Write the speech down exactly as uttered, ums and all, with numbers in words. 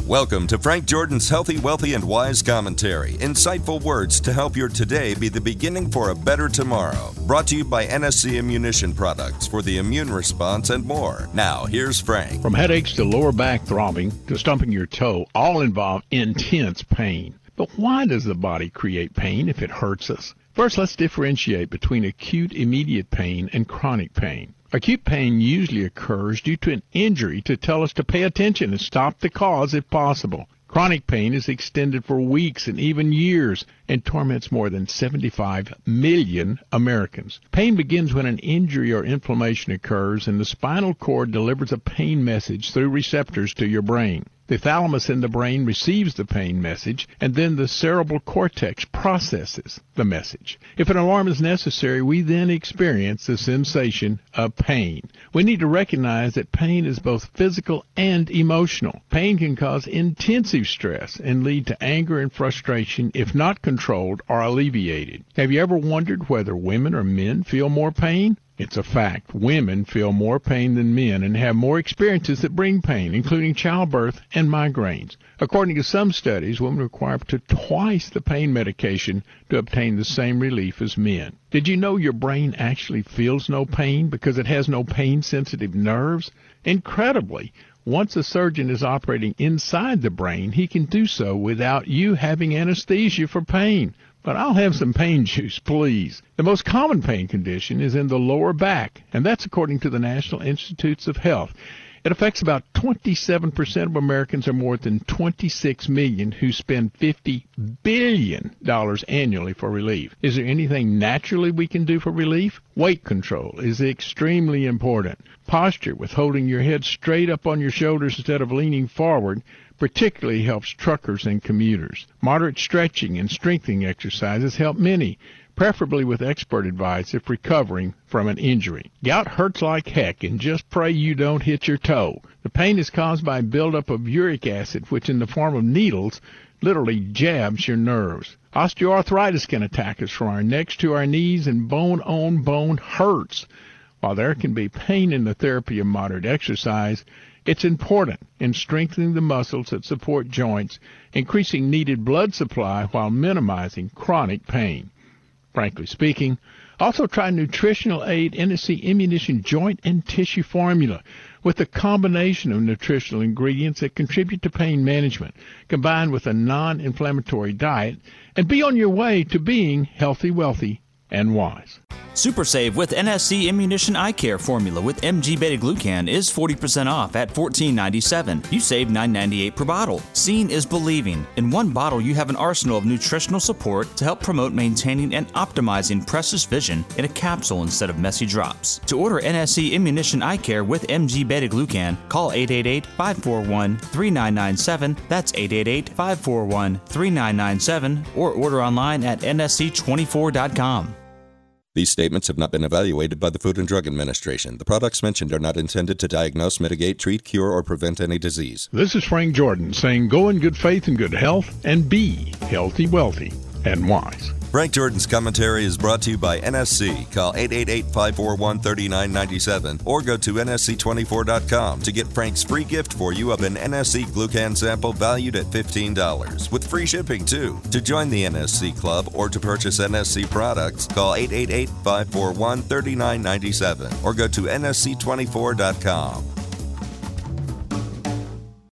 Welcome to Frank Jordan's Healthy, Wealthy, and Wise Commentary. Insightful words to help your today be the beginning for a better tomorrow. Brought to you by N S C Immunition Products for the immune response and more. Now, here's Frank. From headaches to lower back throbbing to stumping your toe, all involve intense pain. But why does the body create pain if it hurts us? First, let's differentiate between acute immediate pain and chronic pain. Acute pain usually occurs due to an injury to tell us to pay attention and stop the cause if possible. Chronic pain is extended for weeks and even years and torments more than seventy-five million Americans. Pain begins when an injury or inflammation occurs and the spinal cord delivers a pain message through receptors to your brain. The thalamus in the brain receives the pain message, and then the cerebral cortex processes the message. If an alarm is necessary, we then experience the sensation of pain. We need to recognize that pain is both physical and emotional. Pain can cause intensive stress and lead to anger and frustration if not controlled or alleviated. Have you ever wondered whether women or men feel more pain? It's a fact. Women feel more pain than men and have more experiences that bring pain, including childbirth and migraines. According to some studies, women require up to twice the pain medication to obtain the same relief as men. Did you know your brain actually feels no pain because it has no pain-sensitive nerves? Incredibly, once a surgeon is operating inside the brain, he can do so without you having anesthesia for pain. But I'll have some pain juice, please. The most common pain condition is in the lower back, and that's according to the National Institutes of Health. It affects about twenty-seven percent of Americans, or more than twenty-six million, who spend fifty billion dollars annually for relief. Is there anything naturally we can do for relief? Weight control is extremely important. Posture, with holding your head straight up on your shoulders instead of leaning forward, particularly helps truckers and commuters. Moderate stretching and strengthening exercises help many, preferably with expert advice if recovering from an injury. Gout hurts like heck, and just pray you don't hit your toe. The pain is caused by buildup of uric acid, which in the form of needles literally jabs your nerves. Osteoarthritis can attack us from our necks to our knees, and bone-on-bone hurts. While there can be pain in the therapy of moderate exercise, it's important in strengthening the muscles that support joints, increasing needed blood supply while minimizing chronic pain. Frankly speaking, also try nutritional aid N S C Immunition Joint and Tissue Formula with a combination of nutritional ingredients that contribute to pain management, combined with a non-inflammatory diet, and be on your way to being healthy, wealthy, and wise. Super Save with N S C Immunition Eye Care Formula with M G Beta-Glucan is forty percent off at fourteen ninety-seven. You save nine ninety-eight per bottle. Seeing is believing. In one bottle, you have an arsenal of nutritional support to help promote maintaining and optimizing precious vision in a capsule instead of messy drops. To order N S C Immunition Eye Care with M G Beta-Glucan, call eight eight eight, five four one, three nine nine seven. That's eight eight eight, five four one, three nine nine seven, or order online at N S C twenty-four dot com. These statements have not been evaluated by the Food and Drug Administration. The products mentioned are not intended to diagnose, mitigate, treat, cure, or prevent any disease. This is Frank Jordan saying go in good faith and good health and be healthy, wealthy, and wise. Frank Jordan's commentary is brought to you by N S C. Call eight eight eight, five four one, three nine nine seven or go to N S C twenty-four dot com to get Frank's free gift for you of an N S C Glucan sample valued at fifteen dollars, with free shipping too. To join the N S C Club or to purchase N S C products, call eight eight eight, five four one, three nine nine seven or go to N S C twenty-four dot com.